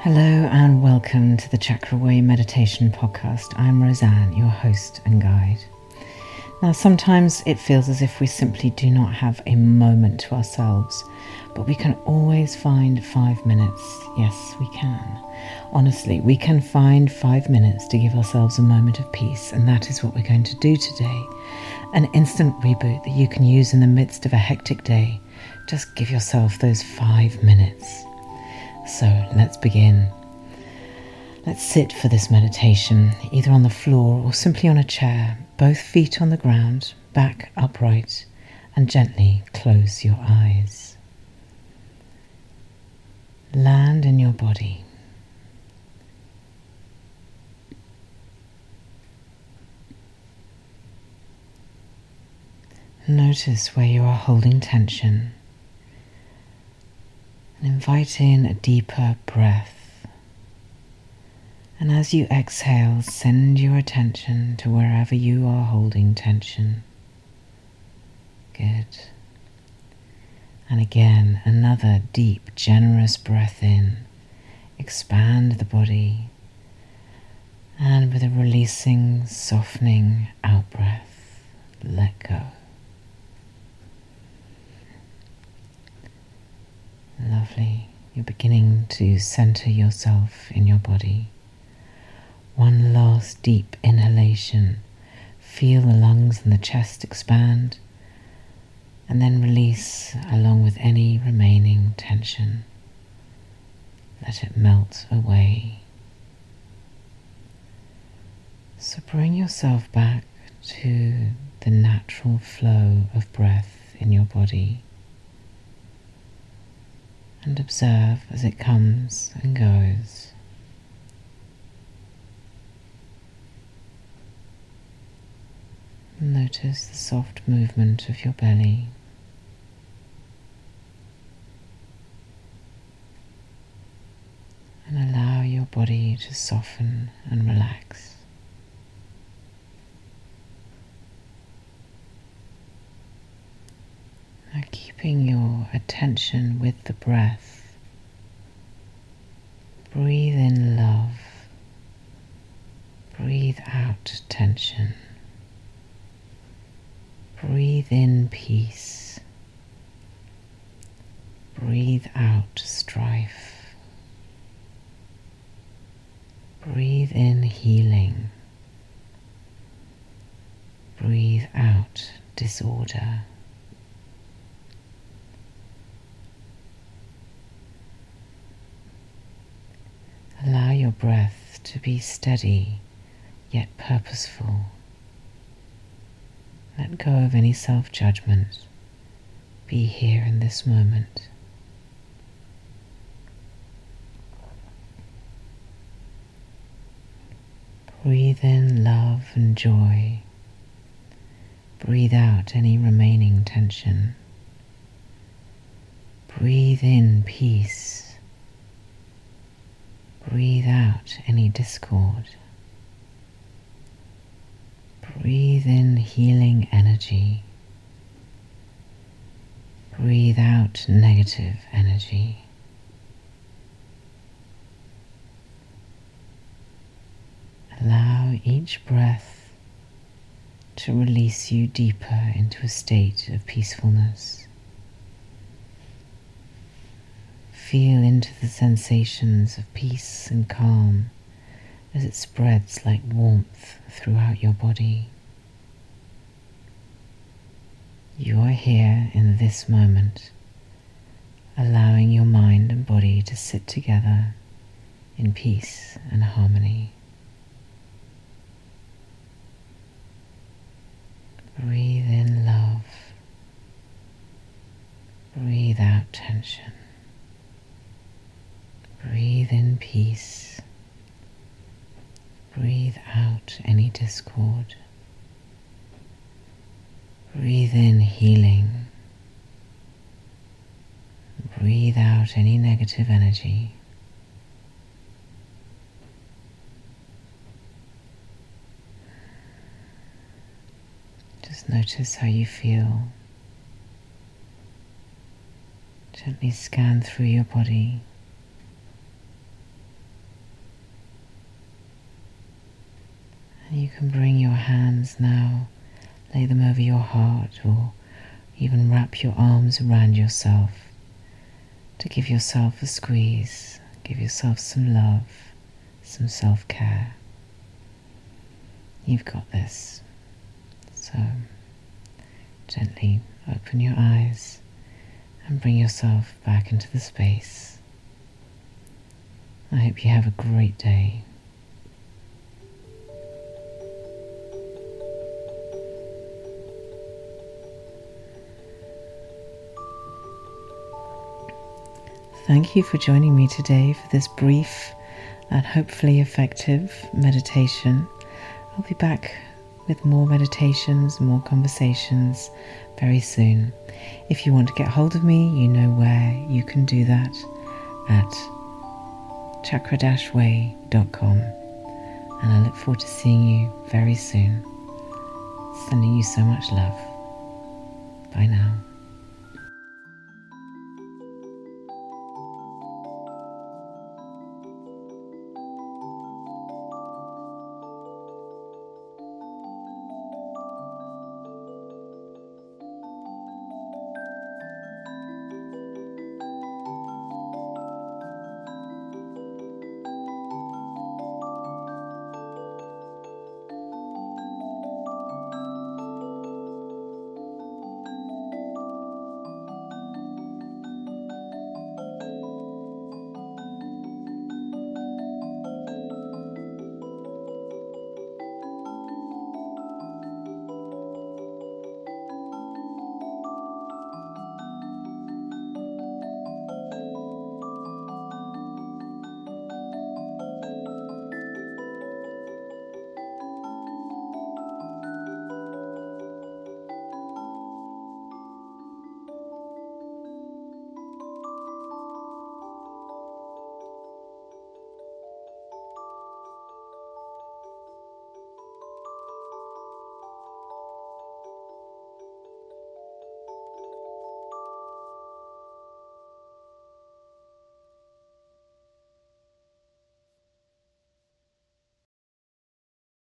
Hello and welcome to the Chakra Way Meditation Podcast. I'm Roseanne, your host and guide. Now, sometimes it feels as if we simply do not have a moment to ourselves, but we can always find 5 minutes. Yes, we can. Honestly, we can find 5 minutes to give ourselves a moment of peace, and that is what we're going to do today. An instant reboot that you can use in the midst of a hectic day. Just give yourself those 5 minutes. So let's begin. Let's sit for this meditation, either on the floor or simply on a chair, both feet on the ground, back upright, and gently close your eyes. Land in your body. Notice where you are holding tension. And invite in a deeper breath. And as you exhale, send your attention to wherever you are holding tension. Good. And again, another deep, generous breath in. Expand the body. And with a releasing, softening out-breath, let go. Lovely. You're beginning to center yourself in your body. One last deep inhalation. Feel the lungs and the chest expand, and then release along with any remaining tension. Let it melt away. So bring yourself back to the natural flow of breath in your body. And observe as it comes and goes. Notice the soft movement of your belly. And allow your body to soften and relax. Now keeping your attention with the breath, breathe in love, breathe out tension, breathe in peace, breathe out strife, breathe in healing, breathe out disorder. Allow your breath to be steady yet purposeful. Let go of any self-judgment. Be here in this moment. Breathe in love and joy. Breathe out any remaining tension. Breathe in peace. Breathe out any discord. Breathe in healing energy. Breathe out negative energy. Allow each breath to release you deeper into a state of peacefulness. Feel into the sensations of peace and calm as it spreads like warmth throughout your body. You are here in this moment, allowing your mind and body to sit together in peace and harmony. Breathe in love. Breathe out tension. Breathe in peace. Breathe out any discord. Breathe in healing. Breathe out any negative energy. Just notice how you feel. Gently scan through your body. And you can bring your hands now, lay them over your heart, or even wrap your arms around yourself to give yourself a squeeze, give yourself some love, some self-care. You've got this. So gently open your eyes and bring yourself back into the space. I hope you have a great day. Thank you for joining me today for this brief and hopefully effective meditation. I'll be back with more meditations, more conversations very soon. If you want to get hold of me, you know where you can do that at chakra-way.com. And I look forward to seeing you very soon. Sending you so much love. Bye now.